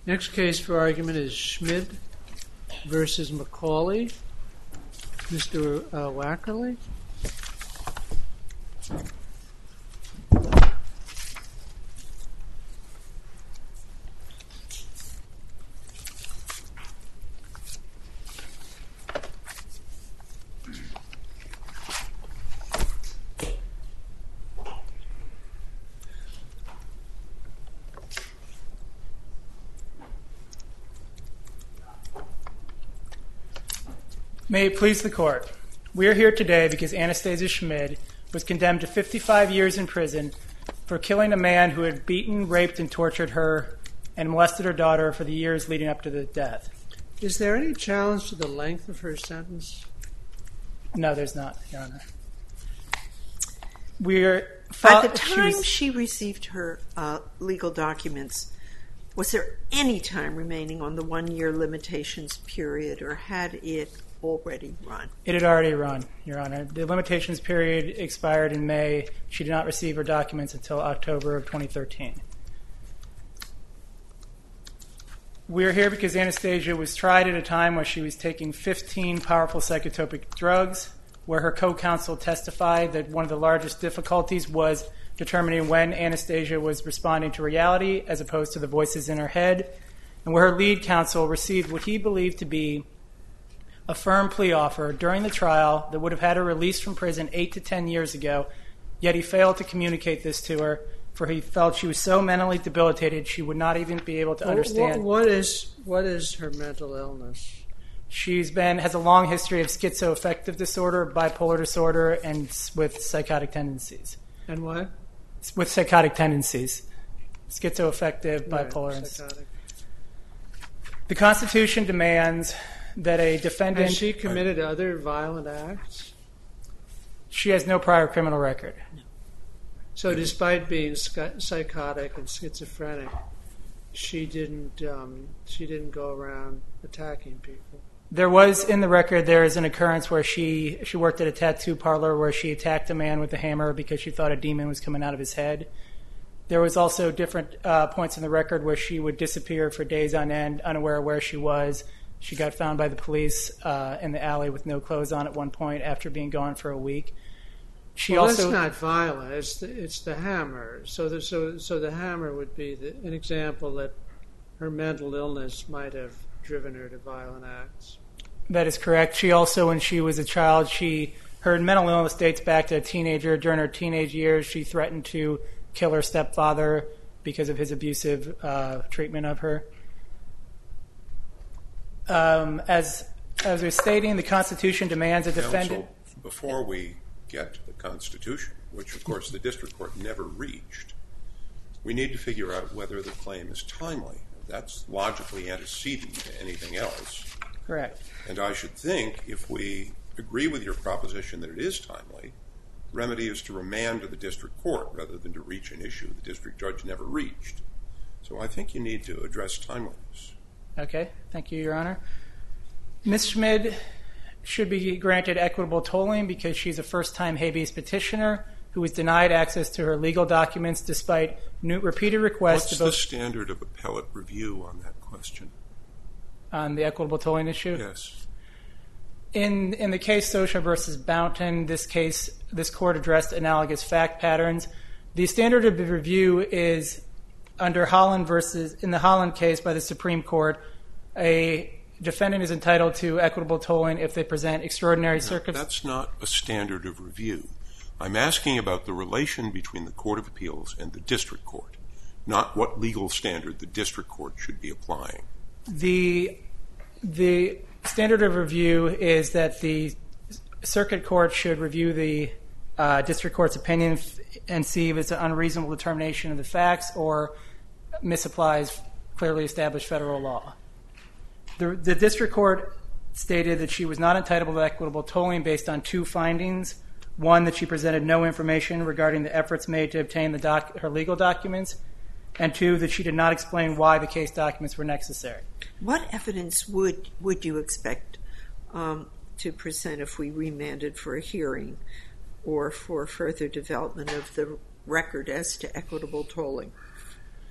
Next case for argument is Schmid versus McCauley. Mr. Wackerly. May it please the Court. We are here today because Anastasia Schmid was condemned to 55 years in prison for killing a man who had beaten, raped, and tortured her and molested her daughter for the years leading up to the death. Is there any challenge to the length of her sentence? No, there's not, Your Honor. By the time she received her legal documents, was there any time remaining on the 1-year limitations period, or had it already run? It had already run, Your Honor. The limitations period expired in May. She did not receive her documents until October of 2013. We are here because Anastasia was tried at a time where she was taking 15 powerful psychotropic drugs, where her co-counsel testified that one of the largest difficulties was determining when Anastasia was responding to reality as opposed to the voices in her head, and where her lead counsel received what he believed to be a firm plea offer during the trial that would have had her released from prison 8 to 10 years ago, yet he failed to communicate this to her, for he felt she was so mentally debilitated she would not even be able to understand. What is her mental illness? She's has a long history of schizoaffective disorder, bipolar disorder, and with psychotic tendencies. And what? With psychotic tendencies. Schizoaffective, bipolar, and psychotic. The Constitution demands that a defendant... Has she committed other violent acts? She has no prior criminal record. No. So despite being psychotic and schizophrenic, she didn't go around attacking people? There was, in the record, there is an occurrence where she worked at a tattoo parlor where she attacked a man with a hammer because she thought a demon was coming out of his head. There was also different points in the record where she would disappear for days on end, unaware of where she was. She got found by the police in the alley with no clothes on at one point after being gone for a week. That's not violent. It's the hammer. So the hammer would be an example that her mental illness might have driven her to violent acts. That is correct. She also, when she was a child, her mental illness dates back to a teenager. During her teenage years, she threatened to kill her stepfather because of his abusive treatment of her. As I was stating, the Constitution demands a defendant... Counsel, before we get to the Constitution, which of course the district court never reached, we need to figure out whether the claim is timely. That's logically antecedent to anything else. Correct. And I should think, if we agree with your proposition that it is timely, the remedy is to remand to the district court rather than to reach an issue the district judge never reached. So I think you need to address timeliness. Okay. Thank you, Your Honor. Ms. Schmid should be granted equitable tolling because she's a first-time habeas petitioner who was denied access to her legal documents despite repeated requests to both... What's the standard of appellate review on that question? On the equitable tolling issue? Yes. In the case Socha versus Bounton, this court addressed analogous fact patterns. The standard of review is under in the Holland case by the Supreme Court, a defendant is entitled to equitable tolling if they present extraordinary circumstances. That's not a standard of review. I'm asking about the relation between the Court of Appeals and the district court, not what legal standard the district court should be applying. The standard of review is that the circuit court should review the district court's opinion and see if it's an unreasonable determination of the facts or misapplies clearly established federal law. The district court stated that she was not entitled to equitable tolling based on two findings. One, that she presented no information regarding the efforts made to obtain her legal documents, and two, that she did not explain why the case documents were necessary. What evidence would you expect to present if we remanded for a hearing or for further development of the record as to equitable tolling?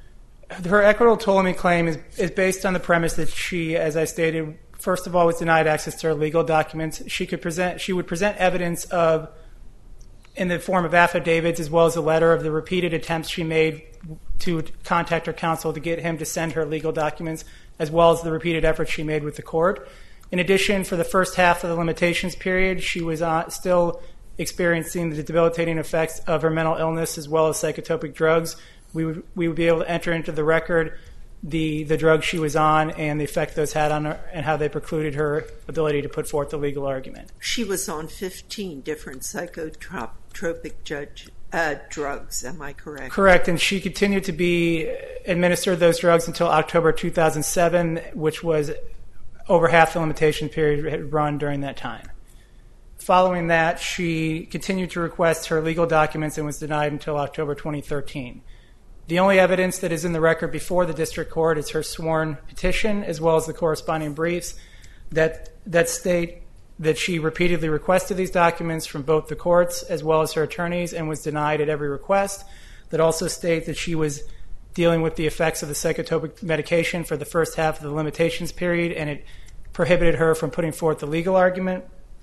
Her equitable tolling claim is based on the premise that she, as I stated, first of all, was denied access to her legal documents. She would present evidence of, in the form of affidavits, as well as a letter of the repeated attempts she made to contact her counsel to get him to send her legal documents, as well as the repeated efforts she made with the court. In addition, for the first half of the limitations period, she was still experiencing the debilitating effects of her mental illness as well as psychotropic drugs. We would be able to enter into the record the drugs she was on and the effect those had on her and how they precluded her ability to put forth the legal argument. She was on 15 different psychotropic drugs, am I correct? Correct, and she continued to be administered those drugs until October 2007, which was over half the limitation period had run during that time. Following that, she continued to request her legal documents and was denied until October 2013. The only evidence that is in the record before the district court is her sworn petition, as well as the corresponding briefs that state that she repeatedly requested these documents from both the courts as well as her attorneys and was denied at every request, that also state that she was dealing with the effects of the psychotropic medication for the first half of the limitations period, and it prohibited her from putting forth the legal argument.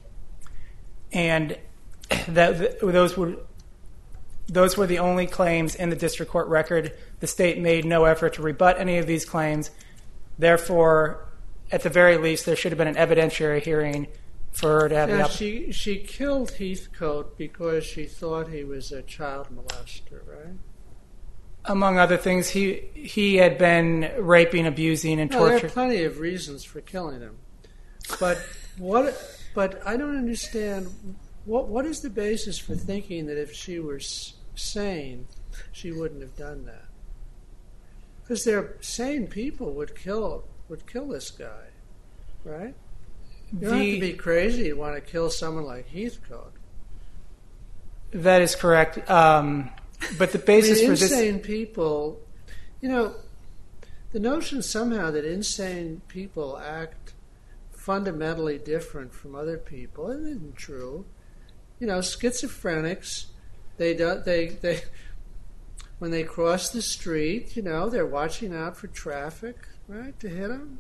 And those were the only claims in the district court record. The state made no effort to rebut any of these claims. Therefore, at the very least, there should have been an evidentiary hearing for her to have the opportunity. She killed Heathcote because she thought he was a child molester, right? Among other things, he had been raping, abusing, and torturing. There are plenty of reasons for killing him. But I don't understand, what is the basis for thinking that if she were sane, she wouldn't have done that? Because sane people would kill this guy, right? You don't have to be crazy to want to kill someone like Heathcote. That is correct. But the basis for this... Insane people, the notion somehow that insane people act fundamentally different from other people, it isn't true. Schizophrenics, they when they cross the street, they're watching out for traffic, right, to hit them.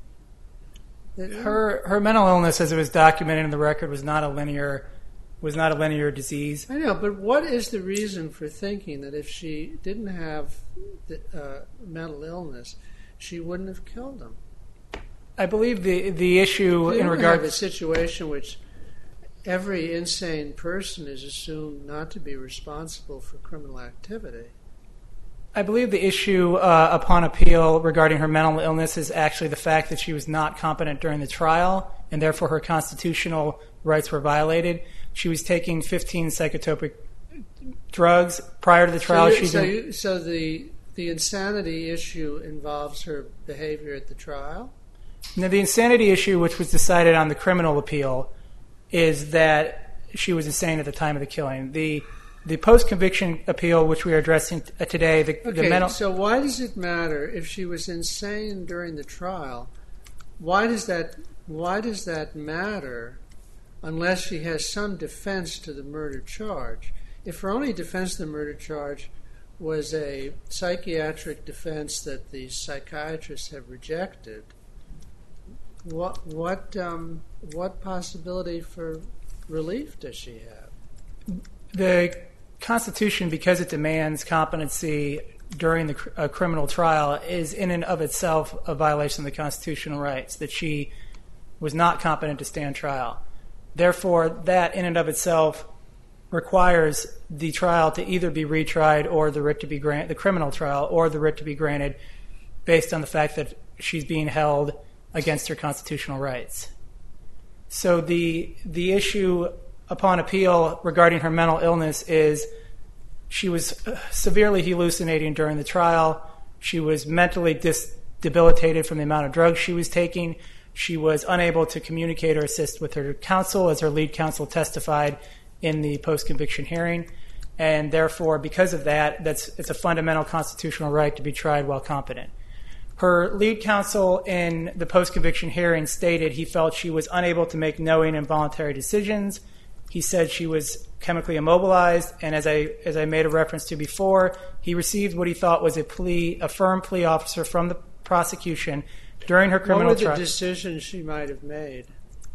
Her mental illness, as it was documented in the record, was not a linear disease. I know, but what is the reason for thinking that if she didn't have mental illness, she wouldn't have killed him? I believe the issue in regard to a situation which every insane person is assumed not to be responsible for criminal activity. I believe the issue upon appeal regarding her mental illness is actually the fact that she was not competent during the trial, and therefore her constitutional rights were violated. She was taking 15 psychotropic drugs prior to the trial. So the insanity issue involves her behavior at the trial? Now, the insanity issue, which was decided on the criminal appeal, is that she was insane at the time of the killing. The post-conviction appeal, which we are addressing today, the mental... So why does it matter if she was insane during the trial? Why does that matter unless she has some defense to the murder charge? If her only defense to the murder charge was a psychiatric defense that the psychiatrists have rejected, what possibility for relief does she have? The Constitution, because it demands competency during the criminal trial, is in and of itself a violation of the constitutional rights, that she was not competent to stand trial. Therefore, that in and of itself requires the trial to either be retried or the writ to be granted, the criminal trial, or the writ to be granted based on the fact that she's being held against her constitutional rights. So the issue upon appeal regarding her mental illness is she was severely hallucinating during the trial. She was mentally debilitated from the amount of drugs she was taking. She was unable to communicate or assist with her counsel, as her lead counsel testified in the post-conviction hearing. And therefore, because of that, it's a fundamental constitutional right to be tried while competent. Her lead counsel in the post-conviction hearing stated he felt she was unable to make knowing and voluntary decisions. He said she was chemically immobilized, and as I made a reference to before, he received what he thought was a firm plea offer from the prosecution during her criminal trial. What were the decisions she might have made?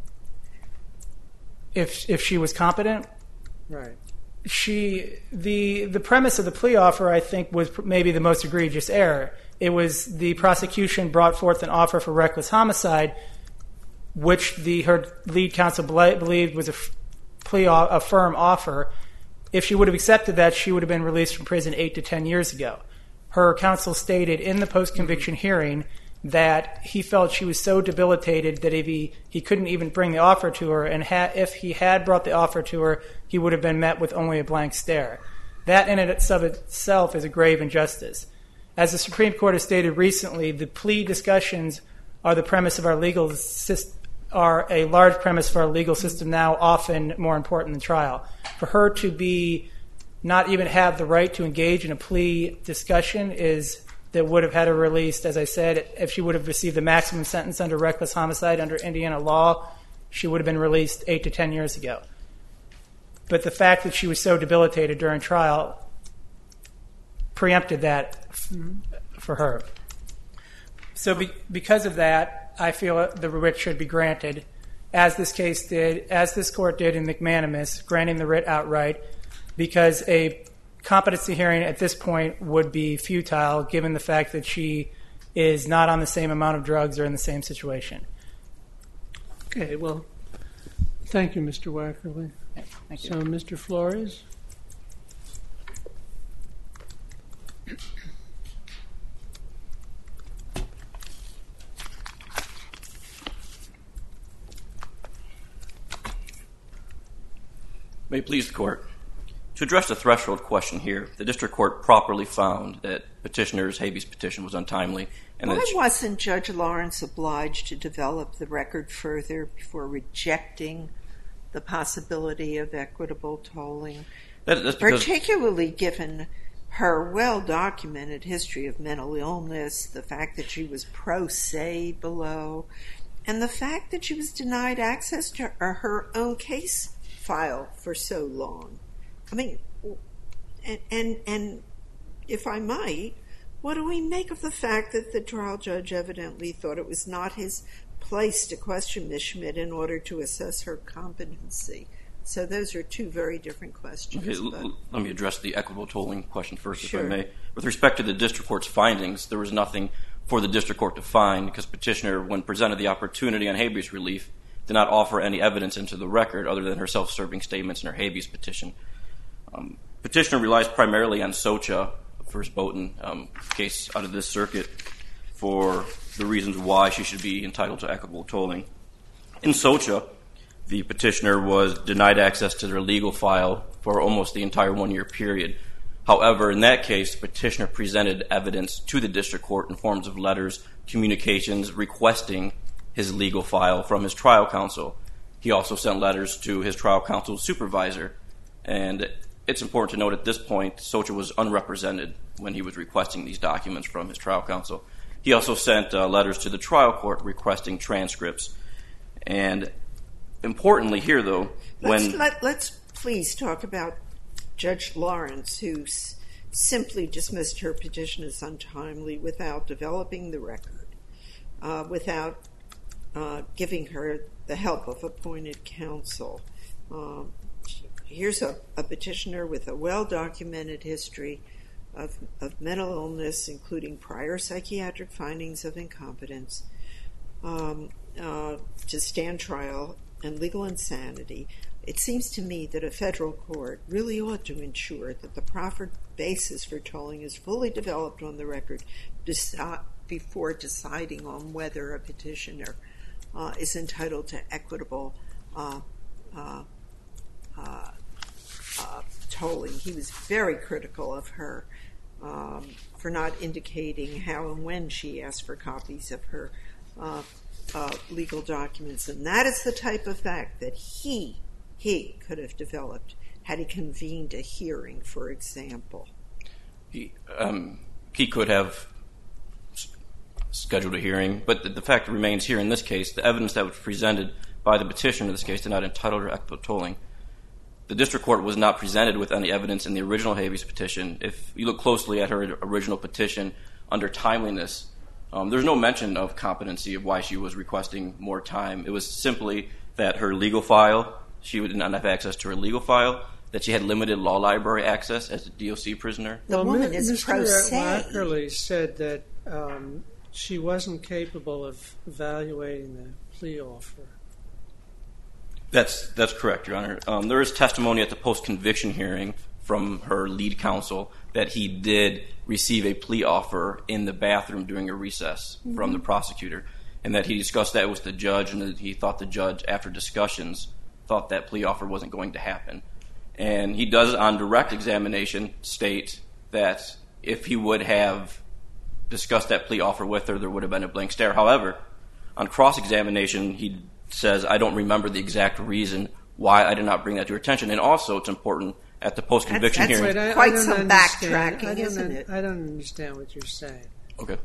If she was competent? Right. The premise of the plea offer, I think, was maybe the most egregious error. It was the prosecution brought forth an offer for reckless homicide, which her lead counsel believed was a firm offer. If she would have accepted that, she would have been released from prison 8 to 10 years ago. Her counsel stated in the post-conviction hearing that he felt she was so debilitated that if he couldn't even bring the offer to her, and if he had brought the offer to her, he would have been met with only a blank stare. That in itself is a grave injustice. As the Supreme Court has stated recently, the plea discussions are the premise of our legal system, are a large premise for our legal system now, often more important than trial. For her to not even have the right to engage in a plea discussion that would have had her released, as I said, if she would have received the maximum sentence under reckless homicide under Indiana law, she would have been released 8 to 10 years ago. But the fact that she was so debilitated during trial preempted that for her. So because of that, I feel the writ should be granted, as this court did in McManus, granting the writ outright, because a competency hearing at this point would be futile, given the fact that she is not on the same amount of drugs or in the same situation. Okay, well, thank you, Mr. Wackerly. Yeah, thank you. So, Mr. Flores? May it please the Court. To address the threshold question here, the district court properly found that petitioner's habeas petition was untimely. And why wasn't Judge Lawrence obliged to develop the record further before rejecting the possibility of equitable tolling? Particularly given her well-documented history of mental illness, the fact that she was pro se below, and the fact that she was denied access to her own case file for so long. I mean, and if I might, what do we make of the fact that the trial judge evidently thought it was not his place to question Ms. Schmidt in order to assess her competency? So those are two very different questions. Okay, let me address the equitable tolling question first, Sure. if I may. With respect to the district court's findings, there was nothing for the district court to find because petitioner, when presented the opportunity on habeas relief, did not offer any evidence into the record other than her self-serving statements in her habeas petition. Petitioner relies primarily on Socha, the first Boughton case out of this circuit, for the reasons why she should be entitled to equitable tolling. In Socha, the petitioner was denied access to their legal file for almost the entire 1-year period. However, in that case, the petitioner presented evidence to the district court in forms of letters, communications, requesting his legal file from his trial counsel. He also sent letters to his trial counsel's supervisor. And it's important to note at this point, Socha was unrepresented when he was requesting these documents from his trial counsel. He also sent letters to the trial court requesting transcripts. And importantly here, though, Let's please talk about Judge Lawrence, who simply dismissed her petition as untimely without developing the record, without giving her the help of appointed counsel. Here's a petitioner with a well-documented history of mental illness, including prior psychiatric findings of incompetence, to stand trial and legal insanity. It seems to me that a federal court really ought to ensure that the proper basis for tolling is fully developed on the record before deciding on whether a petitioner is entitled to equitable tolling. He was very critical of her for not indicating how and when she asked for copies of her legal documents. And that is the type of fact that he could have developed had he convened a hearing, for example. he could have scheduled a hearing, but the fact remains here in this case, the evidence that was presented by the petitioner in this case did not entitle her to equitable tolling. the district court was not presented with any evidence in the original habeas petition. If you look closely at her original petition under timeliness, there's no mention of competency of why she was requesting more time. It was simply that her legal file, she did not have access to her legal file, that she had limited law library access as a DOC prisoner. The woman is pro se. Mr. Wackerly said that she wasn't capable of evaluating the plea offer. That's correct, Your Honor. There is testimony at the post-conviction hearing from her lead counsel that he did receive a plea offer in the bathroom during a recess from the prosecutor, and that he discussed that with the judge, and that he thought the judge, after discussions, thought that plea offer wasn't going to happen. And he does, on direct examination, state that if he would have discussed that plea offer with her, there would have been a blank stare. However, on cross-examination, he says, I don't remember the exact reason why I did not bring that to her attention. And also, it's important, at the post-conviction hearing... That's quite some backtracking, isn't it? I don't understand what you're saying. Okay.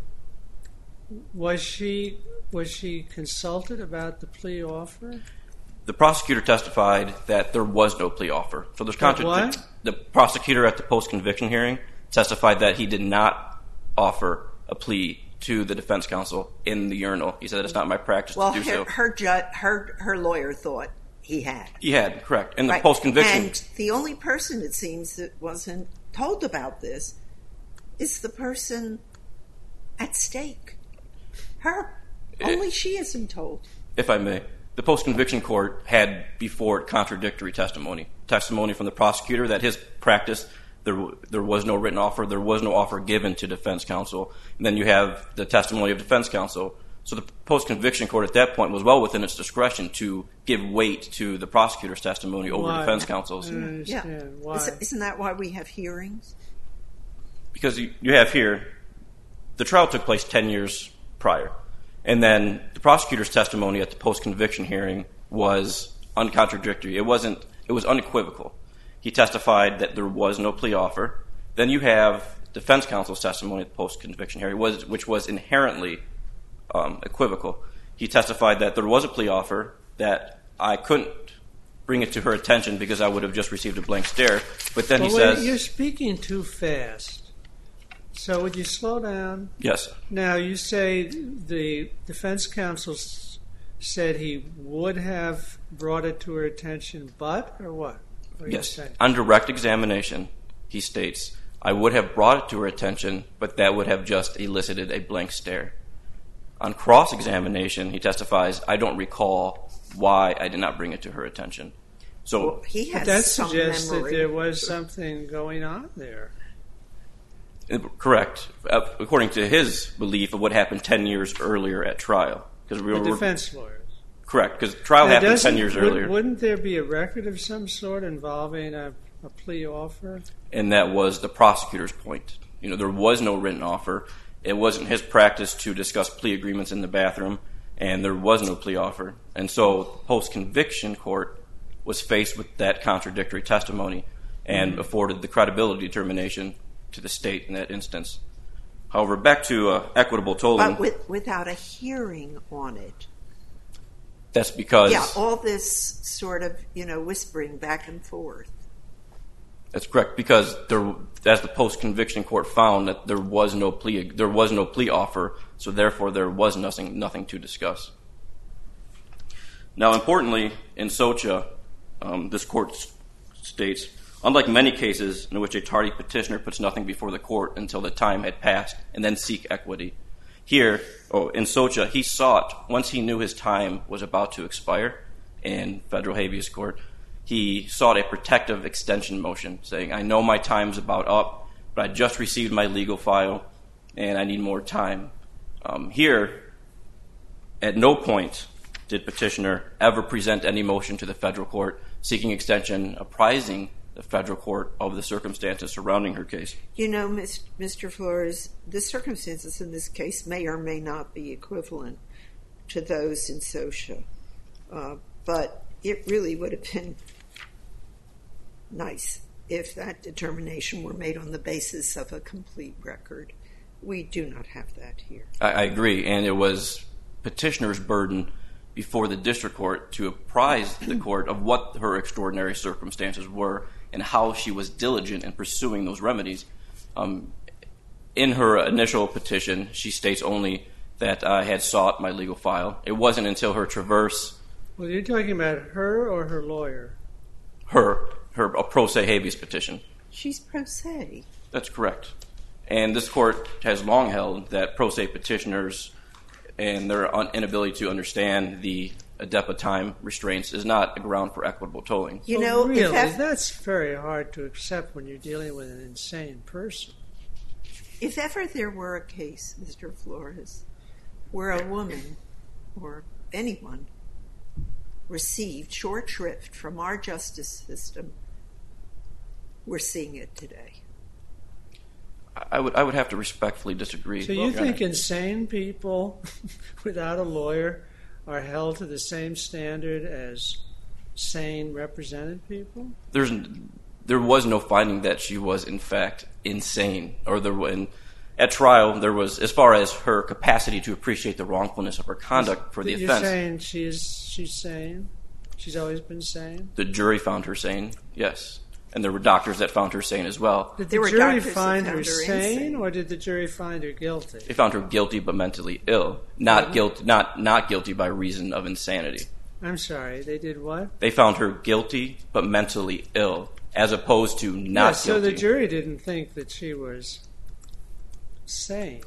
Was she consulted about the plea offer? The prosecutor testified that there was no plea offer. So there's what? The prosecutor at the post-conviction hearing testified that he did not offer a plea to the defense counsel in the urinal. He said that it's not my practice to do so. Her lawyer thought he had. He had, correct. In the post-conviction... And the only person, it seems, that wasn't told about this is the person at stake. Her. Only she isn't told. If I may. The post-conviction court had before it contradictory testimony. Testimony from the prosecutor that his practice, there was no written offer, there was no offer given to defense counsel. And then you have the testimony of defense counsel. So the post-conviction court at that point was well within its discretion to give weight to the prosecutor's testimony over defense counsel's. I don't understand. Why? Isn't that why we have hearings? Because you have here, the trial took place 10 years prior. And then the prosecutor's testimony at the post-conviction hearing was uncontradictory. It was unequivocal. He testified that there was no plea offer. Then you have defense counsel's testimony at the post-conviction hearing, which was inherently equivocal. He testified that there was a plea offer, that I couldn't bring it to her attention because I would have just received a blank stare. But then he says... You're speaking too fast. So would you slow down? Yes. Now, you say the defense counsel said he would have brought it to her attention, but, or what? Yes. On direct examination, he states, I would have brought it to her attention, but that would have just elicited a blank stare. On cross-examination, he testifies, I don't recall why I did not bring it to her attention. So he has that some suggests memory. that there was something going on there. Correct. According to his belief of what happened 10 years earlier at trial. The defense lawyers. Correct, because trial happened 10 years earlier. Wouldn't there be a record of some sort involving a plea offer? And that was the prosecutor's point. There was no written offer. It wasn't his practice to discuss plea agreements in the bathroom, and there was no plea offer. And so post-conviction court was faced with that contradictory testimony and afforded the credibility determination to the state in that instance. However, back to equitable tolling. But without a hearing on it. That's because... Yeah, all this sort of, whispering back and forth. That's correct, because as the post-conviction court found that there was no plea offer, so therefore there was nothing to discuss. Now, importantly, in Socha, this court states, unlike many cases in which a tardy petitioner puts nothing before the court until the time had passed and then seek equity, here, in Socha, he sought, once he knew his time was about to expire in federal habeas court, he sought a protective extension motion saying, I know my time's about up, but I just received my legal file and I need more time. Here, at no point did petitioner ever present any motion to the federal court seeking extension, apprising the federal court of the circumstances surrounding her case. Mr. Flores, the circumstances in this case may or may not be equivalent to those in Socha, but it really would have been nice if that determination were made on the basis of a complete record. We do not have that here. I agree, and it was petitioner's burden before the district court to apprise the court of what her extraordinary circumstances were and how she was diligent in pursuing those remedies. In her initial petition, she states only that I had sought my legal file. It wasn't until her traverse... Well, you're talking about her or her lawyer? A pro se habeas petition. She's pro se. That's correct. And this court has long held that pro se petitioners and their inability to understand the ADEPA time restraints is not a ground for equitable tolling. You know, really, that's very hard to accept when you're dealing with an insane person. If ever there were a case, Mr. Flores, where a woman or anyone received short shrift from our justice system, we're seeing it today. I would have to respectfully disagree. So you think insane people without a lawyer are held to the same standard as sane represented people? There was no finding that she was in fact insane, at trial there was, as far as her capacity to appreciate the wrongfulness of her conduct for the offense. You're saying she's sane? She's always been sane? The jury found her sane, yes. And there were doctors that found her sane as well. Did the jury find her sane, or did the jury find her guilty? They found her guilty but mentally ill. Not guilty by reason of insanity. I'm sorry, they did what? They found her guilty but mentally ill, as opposed to not guilty. So the jury didn't think that she was sane.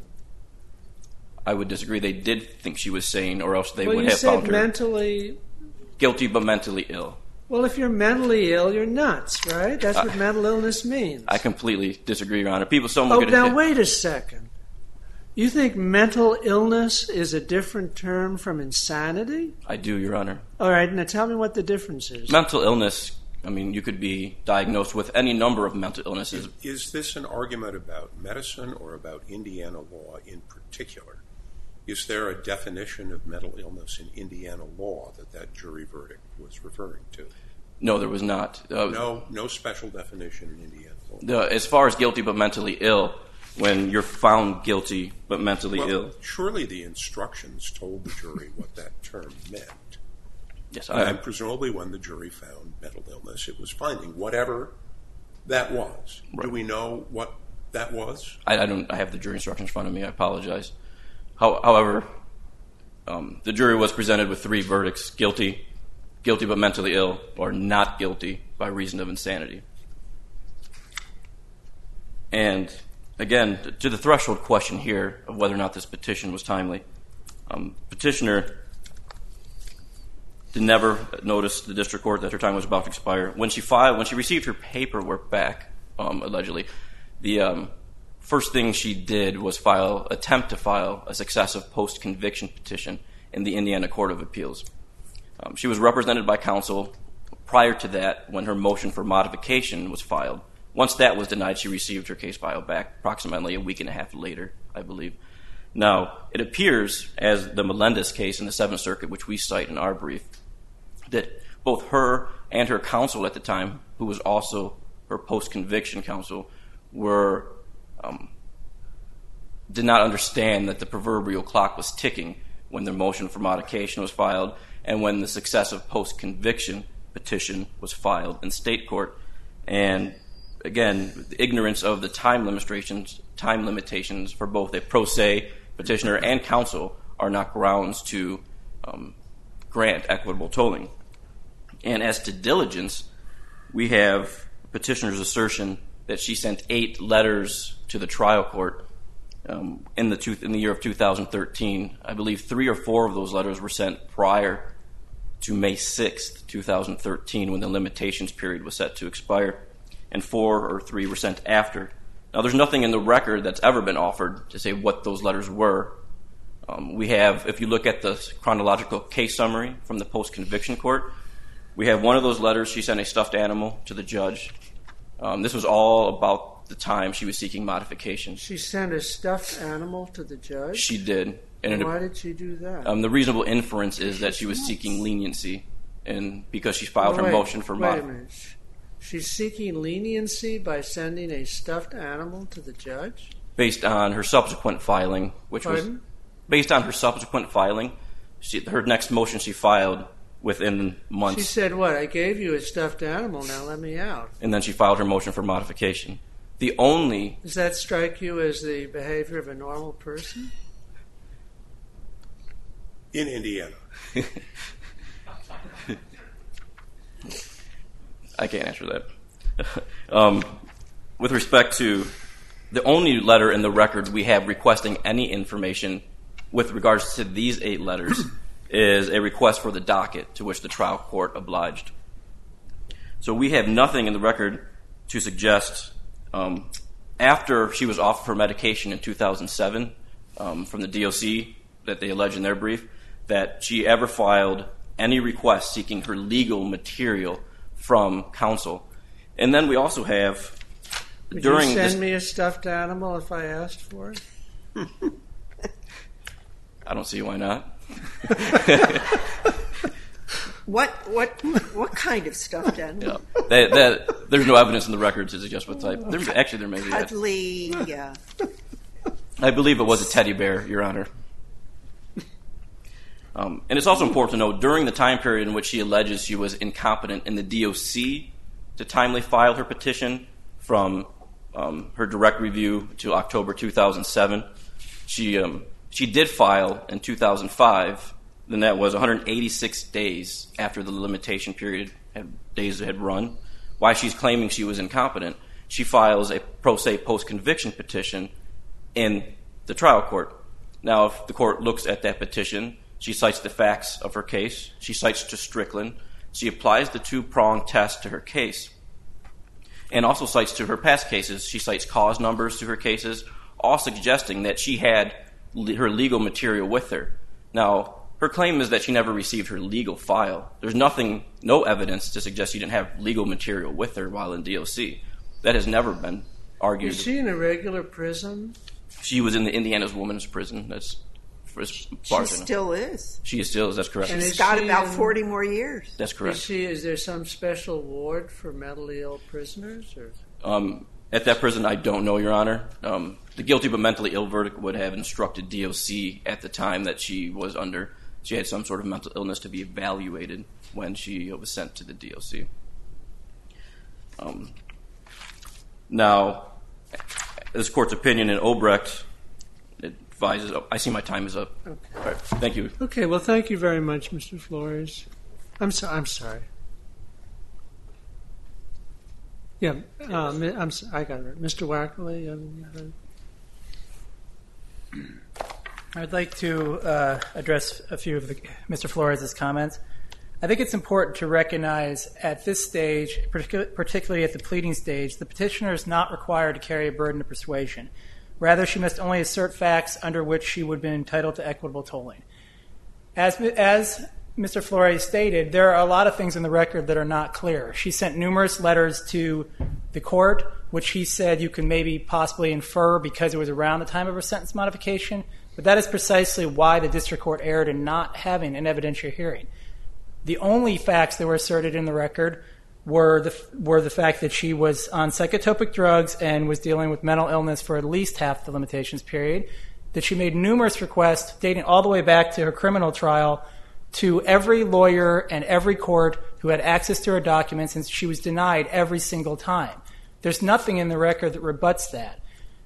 I would disagree. They did think she was sane, or else they would have found her mentally guilty but mentally ill. Well, if you're mentally ill, you're nuts, right? That's what mental illness means. I completely disagree, Your Honor. Wait a second. You think mental illness is a different term from insanity? I do, Your Honor. All right, now tell me what the difference is. Mental illness, you could be diagnosed with any number of mental illnesses. Is this an argument about medicine or about Indiana law in particular? Is there a definition of mental illness in Indiana law that jury verdict was referring to? No, there was not. No special definition in Indiana law? As far as guilty but mentally ill, when you're found guilty but mentally ill. Surely the instructions told the jury what that term meant. Yes, and presumably when the jury found mental illness, it was finding whatever that was. Right. Do we know what that was? I have the jury instructions in front of me. I apologize. However, the jury was presented with 3 verdicts: guilty but mentally ill, or not guilty by reason of insanity. And again, to the threshold question here of whether or not this petition was timely, petitioner did never notice the district court that her time was about to expire. When she received her paperwork back, allegedly, the first thing she did was attempt to file a successive post-conviction petition in the Indiana Court of Appeals. She was represented by counsel prior to that when her motion for modification was filed. Once that was denied, she received her case file back approximately a week and a half later, I believe. Now, it appears, as the Melendez case in the Seventh Circuit, which we cite in our brief, that both her and her counsel at the time, who was also her post-conviction counsel, did not understand that the proverbial clock was ticking when their motion for modification was filed and when the successive post-conviction petition was filed in state court. And again, the ignorance of the time limitations for both a pro se petitioner and counsel are not grounds to grant equitable tolling. And as to diligence, we have petitioner's assertion that she sent 8 letters to the trial court in the year of 2013. I believe 3 or 4 of those letters were sent prior to May 6th, 2013, when the limitations period was set to expire, and 4 or 3 were sent after. Now, there's nothing in the record that's ever been offered to say what those letters were. We have, if you look at the chronological case summary from the post-conviction court, we have one of those letters. She sent a stuffed animal to the judge. This was all about the time she was seeking modification. She sent a stuffed animal to the judge? She did. And why did she do that? The reasonable inference is that she was seeking leniency, and because she filed her motion for modification. Wait a minute. She's seeking leniency by sending a stuffed animal to the judge? Based on her subsequent filing, her next motion she filed within months. She said, what, I gave you a stuffed animal, now let me out. And then she filed her motion for modification. Does that strike you as the behavior of a normal person? In Indiana. I can't answer that. With respect to the only letter in the record we have requesting any information with regards to these 8 letters is a request for the docket, to which the trial court obliged. So we have nothing in the record to suggest after she was off her medication in 2007 from the DOC that they allege in their brief that she ever filed any request seeking her legal material from counsel. And then we also have Would you send me a stuffed animal if I asked for it? I don't see why not. What kind of stuffed animal? Yeah. There's no evidence in the record to suggest what type. There may be. Cuddly, yeah. I believe it was a teddy bear, Your Honor. And it's also important to note, during the time period in which she alleges she was incompetent in the DOC to timely file her petition from her direct review to October 2007, she did file in 2005, then that was 186 days after the limitation period had run. Why she's claiming she was incompetent, she files a pro se post-conviction petition in the trial court. Now, if the court looks at that petition, she cites the facts of her case. She cites to Strickland. She applies the 2-prong test to her case and also cites to her past cases. She cites cause numbers to her cases, all suggesting that she had her legal material with her. Now, her claim is that she never received her legal file. There's no evidence to suggest she didn't have legal material with her while in DOC. That has never been argued. Is she in a regular prison? She was in the Indiana's Women's Prison. That's She still is. She still is, that's correct. And she's got about 40 more years. That's correct. Is there some special ward for mentally ill prisoners? Or? At that prison, I don't know, Your Honor. The guilty but mentally ill verdict would have instructed DOC at the time that she was under. She had some sort of mental illness to be evaluated when she was sent to the DOC. Now, this court's opinion in Obrecht advises. I see my time is up. Okay. All right. Thank you. Okay. Well, thank you very much, Mr. Flores. I'm sorry. Yeah. I got it. Mr. Wackerly. I'd like to address a few of Mr. Flores' comments. I think it's important to recognize at this stage, particularly at the pleading stage, the petitioner is not required to carry a burden of persuasion. Rather, she must only assert facts under which she would be entitled to equitable tolling. As Mr. Flores stated, there are a lot of things in the record that are not clear. She sent numerous letters to the court, which he said you can maybe possibly infer because it was around the time of her sentence modification, but that is precisely why the district court erred in not having an evidentiary hearing. The only facts that were asserted in the record were the fact that she was on psychotropic drugs and was dealing with mental illness for at least half the limitations period, that she made numerous requests dating all the way back to her criminal trial to every lawyer and every court who had access to her documents, and she was denied every single time. There's nothing in the record that rebuts that.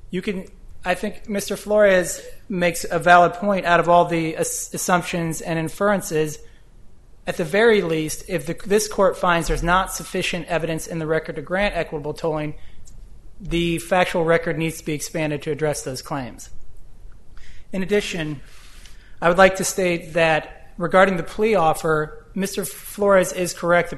I think Mr. Flores makes a valid point out of all the assumptions and inferences. At the very least, if this court finds there's not sufficient evidence in the record to grant equitable tolling, the factual record needs to be expanded to address those claims. In addition, I would like to state that regarding the plea offer, Mr. Flores is correct. The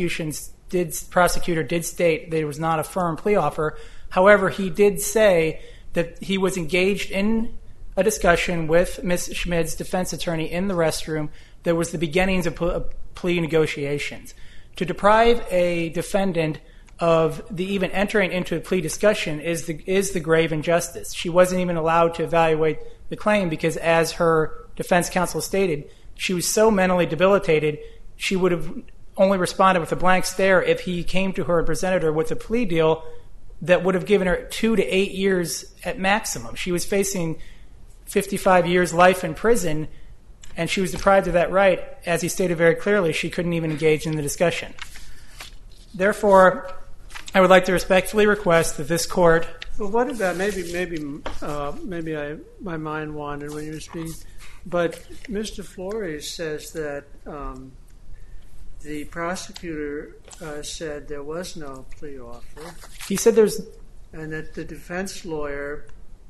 prosecutor did state that it was not a firm plea offer. However, he did say that he was engaged in a discussion with Ms. Schmid's defense attorney in the restroom that was the beginnings of plea negotiations. To deprive a defendant of even entering into a plea discussion is the grave injustice. She wasn't even allowed to evaluate the claim because, as her defense counsel stated, she was so mentally debilitated she would have only responded with a blank stare if he came to her and presented her with a plea deal that would have given her 2 to 8 years at maximum. She was facing 55 years life in prison and she was deprived of that right. As he stated very clearly, she couldn't even engage in the discussion. Therefore, I would like to respectfully request that this court... Well, what about, maybe my mind wandered when you were speaking, but Mr. Flores says that the prosecutor said there was no plea offer. He said there's... And that the defense lawyer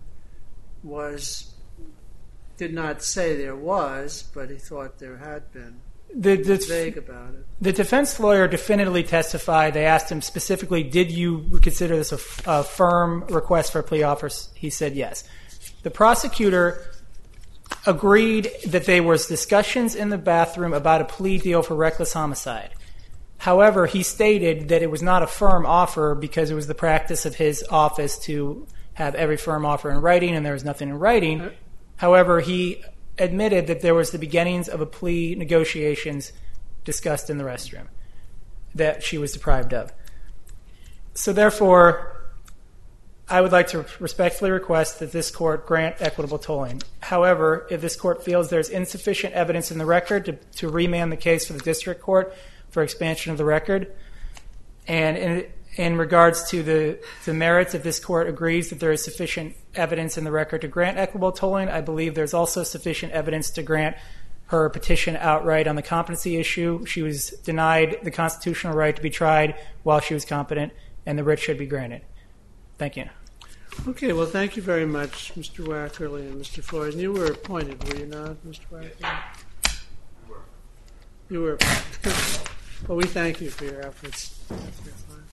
did not say there was, but he thought there had been. Vague about it. The defense lawyer definitively testified. They asked him specifically, did you consider this a firm request for a plea offer? He said yes. The prosecutor agreed that there was discussions in the bathroom about a plea deal for reckless homicide. However, he stated that it was not a firm offer because it was the practice of his office to have every firm offer in writing, and there was nothing in writing. However, he admitted that there was the beginnings of a plea negotiations discussed in the restroom that she was deprived of. So therefore, I would like to respectfully request that this court grant equitable tolling. However, if this court feels there's insufficient evidence in the record to remand the case for the district court for expansion of the record, and in regards to the merits, if this court agrees that there is sufficient evidence in the record to grant equitable tolling, I believe there's also sufficient evidence to grant her petition outright on the competency issue. She was denied the constitutional right to be tried while she was competent, and the writ should be granted. Thank you. Okay, well, thank you very much, Mr. Wackerly and Mr. Flores. And you were appointed, were you not, Mr. Wackerly? You were. Well, we thank you for your efforts.